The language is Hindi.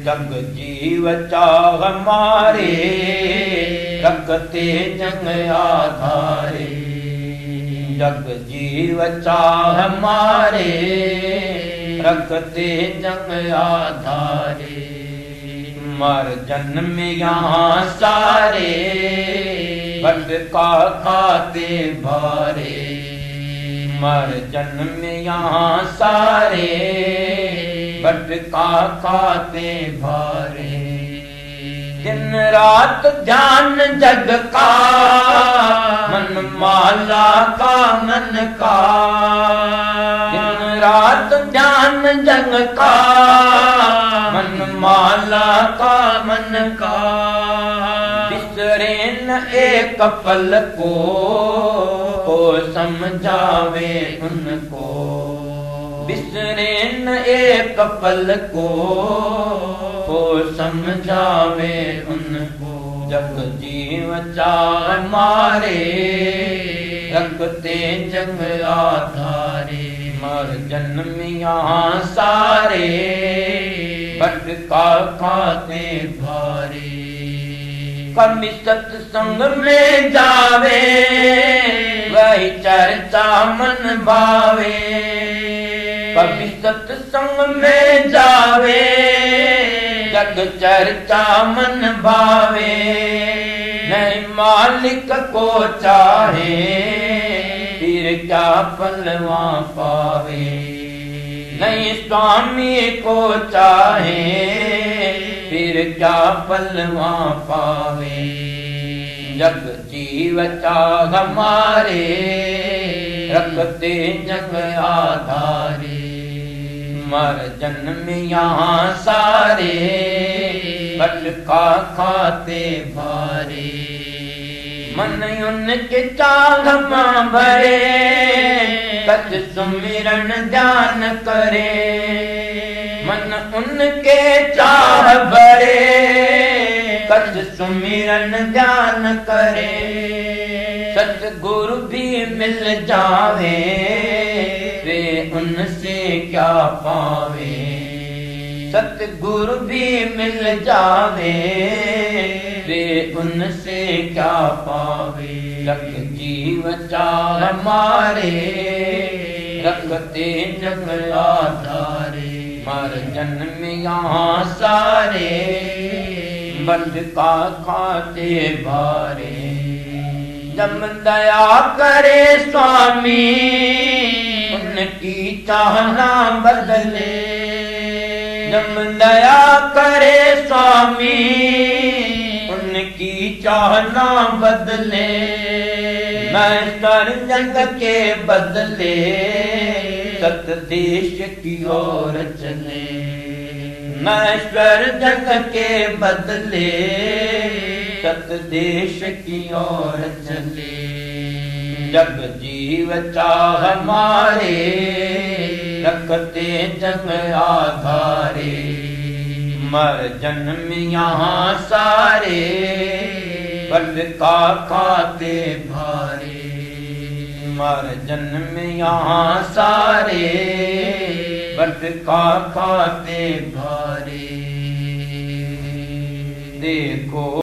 जग जीव चाह हमारे, रखते जंग आधारे। जग जीव चाह हमारे, रखते जंग आधारे। मर जन्म यहाँ सारे, भटका खाते भारे। मर जन्म यहाँ सारे, भटका खाते भारे। दिन रात ध्यान जग का, मन माला का मन का। दिन रात ध्यान जग का, मन माला का मन का। बिसरे न एक पल को, समझावे उनको। बिसरे न एक पल को, समझावे उनको। जग जीव चाह मारे, रखते जंग आधारे। मर जन्म यहाँ सारे, भटका खाते भारे। कभी सत्संग में जावे, वही चर्चा मन भावे। कभी सत्संग में जावे, जग चर्चा मन भावे। नहीं मालिक को चाहे, फिर क्या पलवा पावे। नहीं स्वामी को चाहे, फिर क्या पलवा पावे। जग जीव चाह हमारे, रखते जग आधारे। मर जन्म यहाँ सारे, भटका खाते भारे। मन उनके चाह मां भरे, सच सुमिरन ध्यान करे। मन उनके चाह भरे, सच सुमिरन ध्यान करे। सतगुरु भी मिल जावे, वे उनसे क्या पावे। सतगुरु भी मिल जावे, वे उनसे क्या पावे। जग जीव चाह हमारे, रखते जग आधारे। मर जन्म यहाँ सारे, भटका खाते भारे। जब दया करे स्वामी, उनकी चाहना बदले। जब दया करे स्वामी, उनकी चाहना बदले। नश्वर जग के बदले, सत देश की ओर चले। नश्वर जग के बदले, सत देश की ओर चले। जग जीव चाह हमारे, रखते जग आधारे। मर जन्म यहाँ सारे, भटका खाते भारे। मर जन्म यहाँ सारे, भटका खाते भारे। देखो